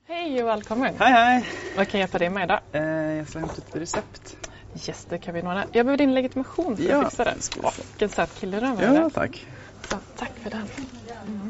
Hej och välkommen. Hej. Vad kan jag hjälpa dig med idag? Jag ska hämta ett recept. Yes, det kan vi ordna. Jag behöver din legitimation för att fixa det. Vilken söt kille du är. Ja, tack. Så, tack för den. Mm.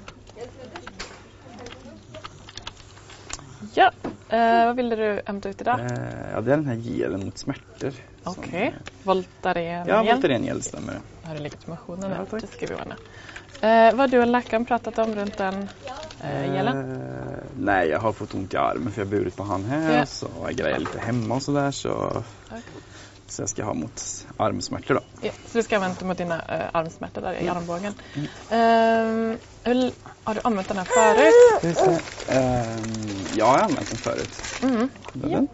Ja, vad ville du hämta ut idag? Ja, det är den här gelen mot smärtor. Okej. Voltaren. Ja, Voltaren gel stämmer. Har du legitimationen? Ja, tack. Det ska vi ordna. Vad har du och läkaren pratat om runt den gelen? Nej, jag har fått ont i armen för jag har burit på han här. Ja. Så jag grejer lite hemma och sådär. Så jag ska ha mot armsmärtor då. Ja, så du ska använda mot dina armsmärtor där i armbågen. Har du använt den här förut? Jag har använt den förut. Ja.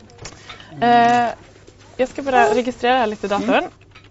Jag ska bara registrera här lite i datorn.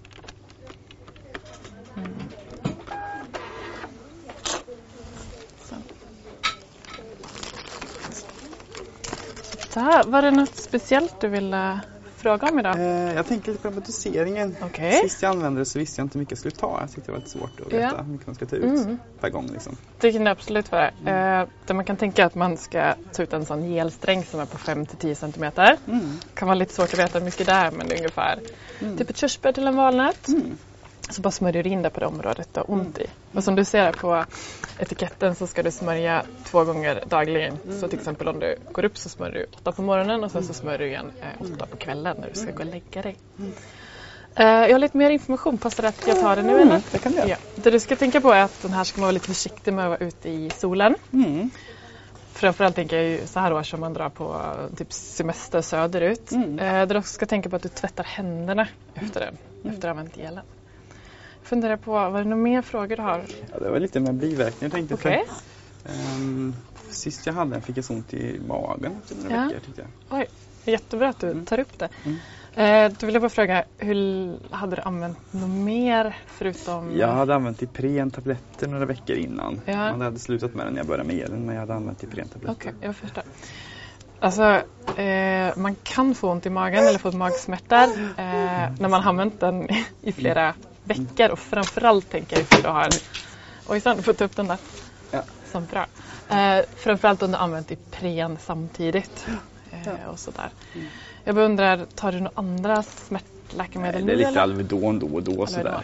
Så här, var det något speciellt du ville fråga om idag? Jag tänker lite på doseringen. Okej. Sist jag använde det så visste jag inte hur mycket jag skulle ta. Jag tyckte det var lite svårt att veta hur mycket man ska ta ut per gång. Liksom. Det kan det absolut vara. Det man kan tänka att man ska ta ut en sån gelsträng som är på 5-10 cm. Kan vara lite svårt att veta hur mycket det är, men det är ungefär typ ett körsbär till en valnöt. Så bara smörjer du in det på det området du har ont i. Och som du ser på etiketten så ska du smörja 2 gånger dagligen. Så till exempel om du går upp så smörjer du 8 på morgonen och sen så smörjer du igen 8 på kvällen när du ska gå och lägga dig. Jag har lite mer information. Passar det att jag tar det nu eller? Det kan jag. Ja. Det du ska tänka på är att den här ska man vara lite försiktig med att vara ute i solen. Framförallt tänker jag ju så här år som man drar på typ semester söderut. Det du också ska tänka på att du tvättar händerna efter den. Efter att ha använt gelen. Funderar på, vad är det några mer frågor du har? Ja, det var lite med biverkningar tänkte jag. Okej. Sist jag hade den fick jag så ont i magen efter några veckor tyckte jag. Oj, jättebra att du tar upp det. Då vill jag bara fråga, hur hade du använt något mer förutom... Jag hade använt Ipren-tabletter några veckor innan. Ja. Man hade slutat med den när jag började med gelen, men jag hade använt Ipren-tabletter. Okej, jag förstår. Alltså, man kan få ont i magen eller få magsmärtor när man har använt den i flera veckor. Och framförallt tänker jag för du har... Oj, sen får ta upp den där. Ja. Så bra. Framförallt om du har använt Ipren samtidigt. Och sådär. Jag bara undrar, tar du några andra smärtläkemedel? Nej, det är lite eller? Alvedon då och då. Sådär.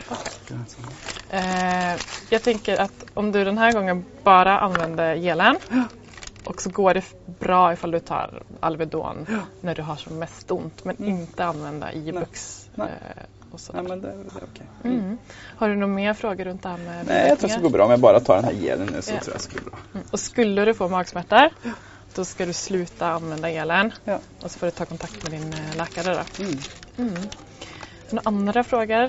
Jag tänker att om du den här gången bara använder gelen och så går det bra ifall du tar Alvedon när du har som mest ont, men inte använda Ibux. Och sådär. Ja, men det är okej. Har du några mer frågor runt det här med Nej, jag tror det ska gå bra om jag bara tar den här gelen nu så tror jag det ska gå bra. Och skulle du få magsmärtor då ska du sluta använda gelen och så får du ta kontakt med din läkare då. Några andra frågor?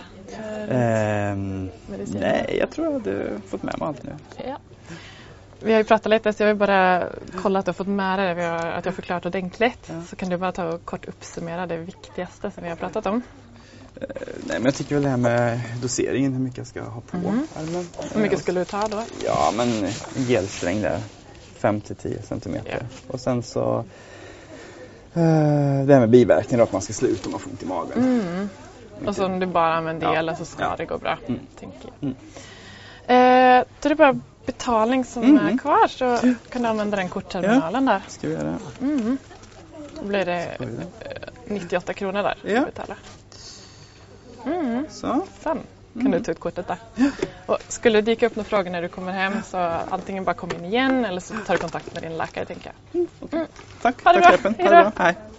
Nej, jag tror jag hade fått med mig allt nu. Ja. Vi har ju pratat lite så jag vill bara kolla att du har fått med dig det, att jag har förklarat ordentligt. Så kan du bara ta och kort uppsummera det viktigaste som vi har pratat om. Nej, men jag tycker väl det här med doseringen, hur mycket jag ska ha på armen. Hur mycket skulle du ta då? Ja, men en gelsträng där, 5-10 centimeter. Och sen så det här med biverkningar att man ska sluta om man får ont i magen. Och så om du bara använder gelen så ska det gå bra, tänker jag. Då är det bara betalning som är kvar så kan du använda den kortterminalen där. Ska vi göra det? Då blir det 98 kronor där att betala. Så. Sen kan du ta ut kortet där. Och skulle det dyka upp några frågor när du kommer hem så antingen bara kom in igen eller så tar du kontakt med din läkare tänker jag. Tack, Ha det bra. Hej då. Hej.